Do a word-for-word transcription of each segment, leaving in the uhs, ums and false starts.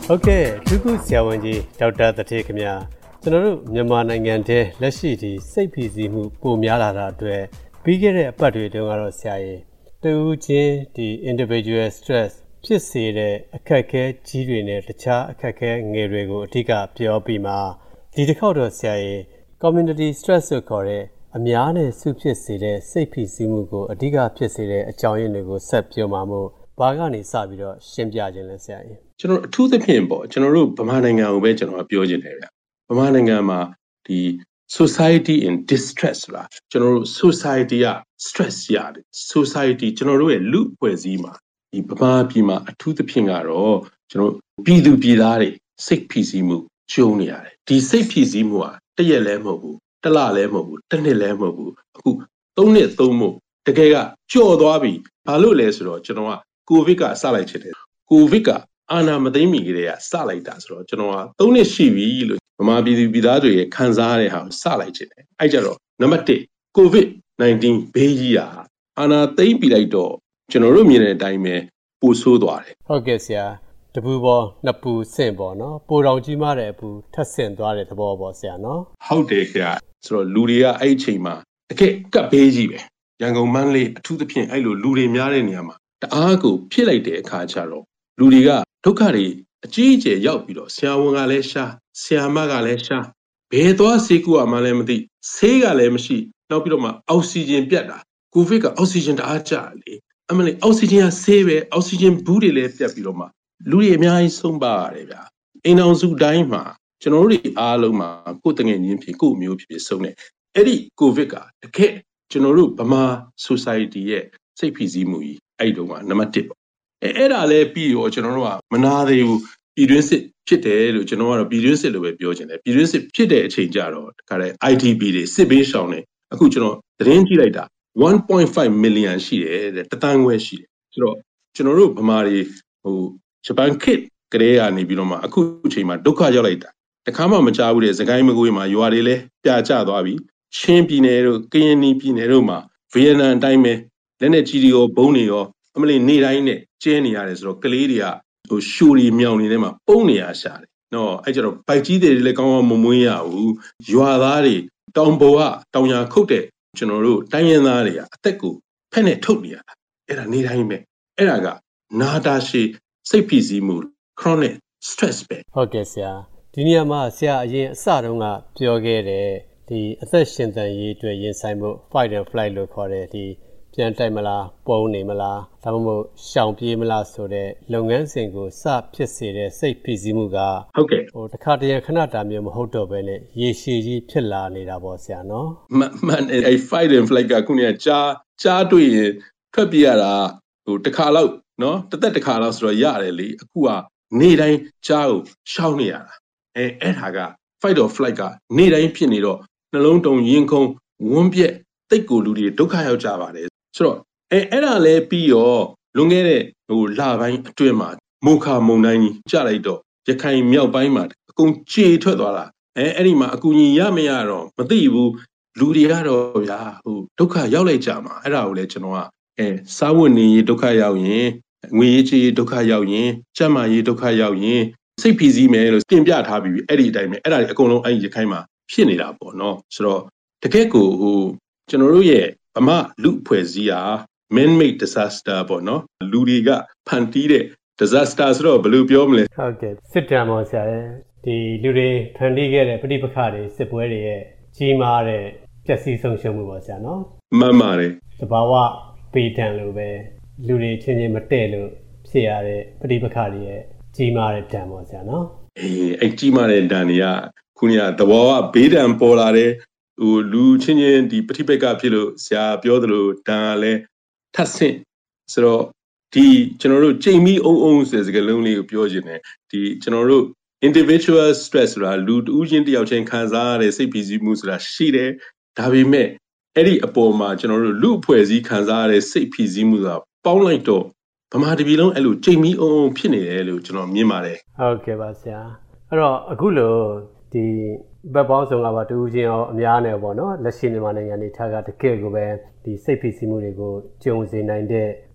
ဟုတ်ကဲ့သူကဆရာဝန်ကြီးဒေါက်တာတထေးခင်ဗျာကျွန်တော်တို့မြန်မာနိုင်ငံထဲလက်ရှိဒီစိတ်ဖိစီးမှုပိုများလာတာအတွက်ပြီးခဲ့တဲ့အပတ်တွေတုန်းကတော့ဆရာကြီးတူချင်းဒီ individual stress ဖြစ်စေတဲ့အခက်အခဲကြီးတွေနဲ့တခြားအခက်အခဲငယ်တွေကိုအဓိကပြောပြီးမှဒီတစ်ခေါက်တော့ဆရာကြီး community stress ဆိုခေါ်တဲ့အများနဲ့စုဖြစ်စေတဲ့စိတ်ဖိစီးမှုကိုအဓိကဖြစ်စေတဲ့အကြောင်းရင်းတွေကိုဆက်ပြောမှာမို့ဘာကနေစပြီးတော့ရှင်းပြခြင်းလဲဆရာကြီးကျွန်တော်အထူးသဖြင့်ပေါ့ကျွန်တော်တို့ဗမာနိုင်ငံကိုပဲကျွန်တော်ပြောချင်တယ်ဗျဗမာနိုင်ငံမှာဒီ society in distress လားကျွန်တော်တို့ society က stress ရတယ် society ကျွန်တော်တို့ရဲ့လူအဖွဲ့အစည်းမှာဒီဗမာပြည်မှာအထူးသဖြင့်ကတော့ကျွန်တော်ပြည်သူပြည်သားတွေစိတ်ဖိစီးမှုကျုံနေရတယ်ဒီစိတ်ဖိစီးမှုဟာတစ်ရက်လည်းမဟုတ်ဘူးတစ်လလည်းမဟုတ်ဘူးတစ်နှစ်လည်းမဟုတ်ဘူးအခုသုံးနှစ်သုံးမို့တကယ်ကကြော်သွားပြီဘာလို့လဲဆိုတော့ကျွန်တော်ကကိုဗစ်ကစလိုက်ချင်တယ်ကိုဗစ်ကအာဏာမသိမ်းမီကလေးကစလိုက်တာဆိုတော့ကျွန်တော်ကသုံးနှစ်ရှိပြီလို့ဗမာပြည်သူပြည်သားတွေရဲ့ခံစားရတဲ့ဟာကိုစလိုက်ချင်တယ်အဲ့ကြတော့နံပါတ်တစ်ကိုဗစ်နာင်းတင်းဘေးကြီးဟာအာဏာသိမ်းပြီးလိုက်တော့ကျွန်တော်တို့မြင်တဲ့အတိုင်းပဲပိုဆိုးသွားတယ်ဟုတ်ကဲ့ဆရာတပူပေါ်နှစ်ပူဆင့်ပေါ့နော်ပိုတော်ကြီးမားတဲ့အပူထပ်ဆင့်သွားတဲ့သဘောပေါ့ဆရာနော်ဟုတ်တယ်ခင်ဗျာဆိုတော့လူတွေကအဲ့အချိန်မှာတကယ်ကပ်ဘေးကြီးပဲရန်ကုန်မန္တလေးအထူးသဖြင့်အဲ့လိုလူတွေများတဲ့နေရာမှာတအားကိုဖြစ်လိုက်တဲ့အခါကျတော့လူတွေကဒုက္ခတွေအကြီးအကျယ်ရောက်ပြီးတော့ဆရာဝန်ကလည်းရှားဆရာမကလည်းရှားဘယ်သွားဆေးကူမှလည်းမသိဆေးကလည်းမရှိနောက်ပြီးတော့မှအောက်ဆီဂျင်ပြတ်တာကိုဗစ်ကအောက်ဆီဂျင်တအားကျလေအမလေးအောက်ဆီဂျင်ကဆေးပဲအောက်ဆီဂျင်ဘူးတွေလည်းပြတ်ပြီးတော့မှလူတွေအများကြီးဆုံးပါရတယ်ဗျာအိမ်အောင်စုတိုင်းမှာကျွန်တော်တို့တွေအားလုံးမှာကိုယ်တငယ်ချင်းဖြစ်ကိုယ်မျိုးဖြစ်ဖြစ်ဆုံးတယ်အဲ့ဒီကိုဗစ်ကတကယ်ကျွန်တော်တို့ဗမာ society ရဲ့စိတ်ဖိစီးမှုကြီးအဲ့တုန်းကနံပါတ်တစ်ပေါ့အဲအဲ့ဒါလည်းပြီးရောကျွန်တော်တို့ကမနာသေးဘူးပြည်တွင်းစစ်ဖြစ်တယ်လို့ကျွန်တော်ကတော့ပြည်တွင်းစစ်လို့ပဲပြောချင်တယ်ပြည်တွင်းစစ်ဖြစ်တဲ့အချိန်ကြတော့တခါတည်း I D P တွေစစ်ဘေးရှောင်နေအခုကျွန်တော်သတင်းကြည့်လိုက်တာ one point five million ရှိတယ်တဲ့တသန်းခွဲရှိတယ်ဆိုတော့ကျွန်တော်တို့ဗမာတွေဟိုဂျပန်ခေတ်ကလေးကနေပြီးတော့မှအခုအချိန်မှာဒုက္ခရောက်လိုက်တာတခါမှမကြားဘူးတဲ့စကိုင်းမကွေးမှာရွာတွေလည်းပြာကျသွားပြီချင်းပြည်နယ်တို့ကရင်ပြည်နယ်တို့မှာဗီယက်နမ်အတိုင်းပဲလက်နဲ့ကြီးတွေရောဘုံတွေရောအမလေးနေတိုင်းနဲ့ကျဲနေရတယ်ဆိုတော့ကလေးတွေကဟိုရှူရီမြောင်နေတဲ့မှာပုံနေရရှာတယ်နော်အဲ့ကျတော့ဘိုက်ကြီးတွေလည်းကောင်းကောင်းမမွေးရဘူးရွာသားတွေတောင်ပေါ်ကတောင်ညာခုတ်တဲ့ကျွန်တော်တို့တိုင်းရင်းသားတွေကအသက်ကိုဖက်နဲ့ထုတ်နေရတာအဲ့ဒါနေတိုင်းပဲအဲ့ဒါကနာတာရှည်စိတ်ဖိစီးမှု chronic stress ပဲဟုတ်ကဲ့ဆရာဒီနေရာမှာဆရာအရင်အစတုန်းကပြောခဲ့တဲ့ဒီအသက်ရှင်သန်ရေးအတွက်ရင်ဆိုင်မှု fight and flight လို့ခေါ်တဲ့ဒီပြန်တိုက်မလားပုံနေမလားဒါမှမဟုတ်ရှောင်ပြေးမလားဆိုတဲ့လုပ်ငန်းစဉ်ကိုစဖြစ်စေတဲ့စိတ်ဖိစီးမှုကဟုတ်ကဲ့ဟိုတစ်ခါတည်းခဏတာမျိုးမဟုတ်တော့ဘဲနဲ့ရေရှည်ကြီးဖြစ်လာနေတာပေါ့ဆရာနော်မှန်အဲ့ fight and flight ကခုနေကြားကြားတွေ့ရင်ထွက်ပြေးရတာဟိုတစ်ခါလောက်နော်တစ်သက်တစ်ခါလောက်ဆိုတော့ရတယ်လေအခုကနေတိုင်းကြားကိုရှောင်နေရတာအဲအဲ့ဒါက fight or flight ကနေတိုင်းဖြစ်နေတော့နှလုံးတုံရင်ခုန်ဝန်းပြက်တိတ်ကိုလူတွေဒုက္ခရောက်ကြပါတယ်ဆိုတော့အဲအဲ့ဒါလည်းပြီးရောလွန်ခဲ့တဲ့ဟိုလပိုင်းအတွင်းမှာမိုခါမုန်တိုင်းကြီးကျလိုက်တော့ရခိုင်မြောက်ပိုင်းမှာအကုန်ကြေထွက်သွားတာအဲအဲ့ဒီမှာအကူကြီးရမရတော့မသိဘူးလူတွေကတော့ဗျာဟိုဒုက္ခရောက်လိုက်ကြမှာအဲ့ဒါကိုလည်းကျွန်တော်ကအဲစားဝတ်နေရေးဒုက္ခရောက်ရင်ငွေရေးကြေးဒုက္ခရောက်ရင်ကျန်းမာရေးဒုက္ခရောက်ရင်စိတ်ဖိစီးမယ်လို့တင်ပြထားပြီးအဲ့ဒီအတိုင်းပဲအဲ့ဒါတွေအကုန်လုံးအဲ့ဒီရခိုင်မှာဖြစ်နေတာပေါ့နော်ဆိုတော့တကယ့်ကိုဟိုကျွန်တော်တို့ရဲ့ဗမာလူအဖွဲ့အစည်းဟာ man-made disaster ပေါ့နော်လူတွေကဖန်တီးတဲ့ disaster ဆိုတော့ဘယ်လိုပြောမလဲဟုတ်ကဲ့စစ်တမ်းပေါ့ဆရာဒီလူတွေဖန်တီးခဲ့တဲ့ပဋိပက္ခတွေစစ်ပွဲတွေရဲ့ကြီးမားတဲ့ပျက်စီးဆုံးရှုံးမှုပေါ့ဆရာနော်မှန်ပါတယ်တဘာဝပေးတံလို့ပဲလူတွေချင်းချင်းမတည့်လို့ဖြစ်ရတဲ့ပဋိပက္ခတွေရဲ့ကြီးမားတဲ့တံပေါ့ဆရာနော်အေးအဲ့ကြီးမားတဲ့တံတွေကခုနကတဘာဝဘေးတံပေါ်လာတဲ့ဟိုလူချင်းချင်းဒီပဋိပက္ခဖြစ်လို့ဆရာပြောသလိုတန်ကလည်းထပ်ဆင့်ဆိုတော့ဒီကျွန်တော်တို့ကြိမ်မီအုံအုံဆိုတဲ့စကားလုံးလေးကိုပြောခြင်းတယ်ဒီကျွန်တော်တို့ individual stress ဆိုတာလူတဦးချင်းတယောက်ချင်းခံစားရတဲ့စိတ်ဖိစီးမှုဆိုတာရှိတယ်ဒါပေမဲ့အဲ့ဒီအပေါ်မှာကျွန်တော်တို့လူအဖွဲ့အစည်းခံစားရတဲ့စိတ်ဖိစီးမှုဆိုတာပေါင်းလိုက်တော့ဗမာတပြည်လုံးအဲ့လိုကြိမ်မီအုံအုံဖြစ်နေတယ်လို့ကျွန်တော်မြင်ပါတယ်ဟုတ်ကဲ့ပါဆရာအဲ့တော့အခုလို့ဒီဘက်ပေါင်းဆောင်ကပါတူချင်းရောအများနဲ့ပေါ့နော်လက်ရှိမြန်မာနိုင်ငံနေထားကတကယ်ကိုပဲဒီစိတ်ဖိစီးမှုတွေကိုကြုံစေနိုင်တဲ့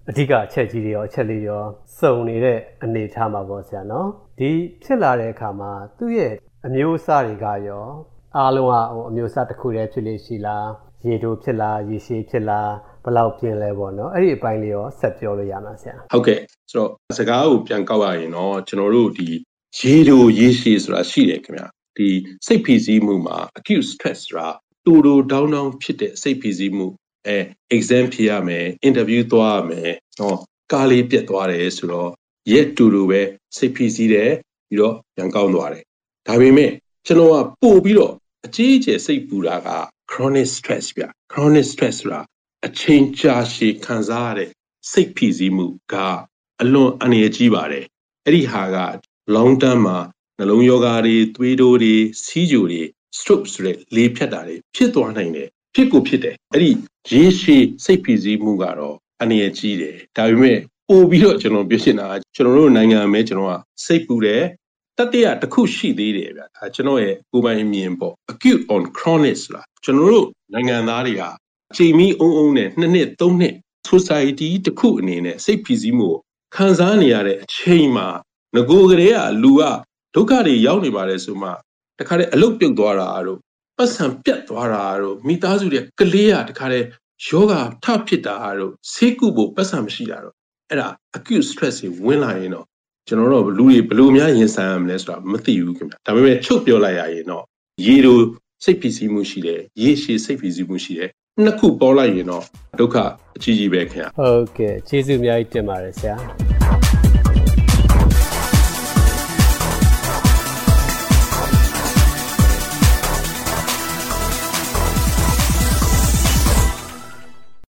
အဓိကအချက်ကြီးတွေရောအချက်လေးရောစုံနေတဲ့အနေအထားမှာပေါ့ဆရာနော်ဒီဖြစ်လာတဲ့အခါမှာသူ့ရဲ့အမျိုးအစားတွေကရောအားလုံးကဟိုအမျိုးအစားတစ်ခုတည်းဖြစ်လို့ရှိလားရေတိုးဖြစ်လားရေရှည်ဖြစ်လားဘယ်လောက်ပြင်းလဲပေါ့နော်အဲ့ဒီအပိုင်းလေးရောဆက်ပြောလို့ရမှာဆရာဟုတ်ကဲ့ဆိုတော့စကားကိုပြန်ကောက်ရရင်တော့ကျွန်တော်တို့ဒီရေတိုးရေရှည်ဆိုတာရှိတယ်ခင်ဗျာဒီစိတ်ဖိစီးမှုမှာ acute stress ဆိုတာတူတူတောင်းတောင်းဖြစ်တဲ့စိတ်ဖိစီးမှုအဲ exam ဖြေရမယ် interview သွားရမယ်နော်ကားလေးပြတ်သွားတယ်ဆိုတော့ရက်တူတူပဲစိတ်ဖိစီးတယ်ပြီးတော့ပြန်ကောင်းသွားတယ်ဒါပေမဲ့ကျွန်တော်ကပို့ပြီးတော့အကြီးအကျယ်စိတ်ပူတာက chronic stress ဗျ chronic stress ဆိုတာအချိန်ကြာရှည်ခံစားရတဲ့စိတ်ဖိစီးမှုကအလွန်အန္တရာယ်ကြီးပါတယ်အဲ့ဒီဟာက long term မှာနှလုံးရောဂါတွေသွေးတိုးတွေဆီးချိုတွေ stroke ဆိုတဲ့လေဖြတ်တာတွေဖြစ်သွားနိုင်တယ်ဖြစ်ကိုဖြစ်တယ်အဲ့ဒီရေရှည်စိတ်ဖိစီးမှုကတော့အန္တရာယ်ကြီးတယ်ဒါပေမဲ့ပို့ပြီးတော့ကျွန်တော်ပြောချင်တာကကျွန်တော်တို့နိုင်ငံမှာကျွန်တော်ကစိတ်ပူတယ်တတိယတစ်ခုရှိသေးတယ်ဗျဒါကျွန်တော်ရဲ့ကိုယ်ပိုင်အမြင်ပေါ့ acute on chronic ဆိုတာကျွန်တော်တို့နိုင်ငံသားတွေဟာချိန်မီအုံအုံနဲ့နှစ်နှစ်သုံးနှစ် society တစ်ခုအနေနဲ့စိတ်ဖိစီးမှုခံစားနေရတဲ့အချိန်မှာငကိုကလေးကလူကဒုက္ခတွေရောက်နေပါတယ်ဆိုမှတခါတည်းအလုတ်ပြုတ်သွားတာတို့ပတ်စံပြတ်သွားတာတို့မိသားစုတွေကလေးကတခါတည်းယောဂထဖြစ်တာတို့ဆေးကုဖို့ပတ်စံမရှိတာတို့အဲ့ဒါ acute stress တွေဝင်လာရင်တော့ကျွန်တော်တို့လူတွေဘယ်လိုများရင်ဆိုင်ရမလဲဆိုတာမသိဘူးခင်ဗျဒါပေမဲ့ချုပ်ပြောလိုက်ရရင်တော့ရေတို့စိတ်ဖိစီးမှုရှိတယ်ရေရှည်စိတ်ဖိစီးမှုရှိတယ်နှစ်ခုပေါင်းလိုက်ရင်တော့ဒုက္ခအကြီးကြီးပဲခင်ဗျဟုတ်ကဲ့ကျေးဇူးအများကြီးတင်ပါတယ်ဆရာ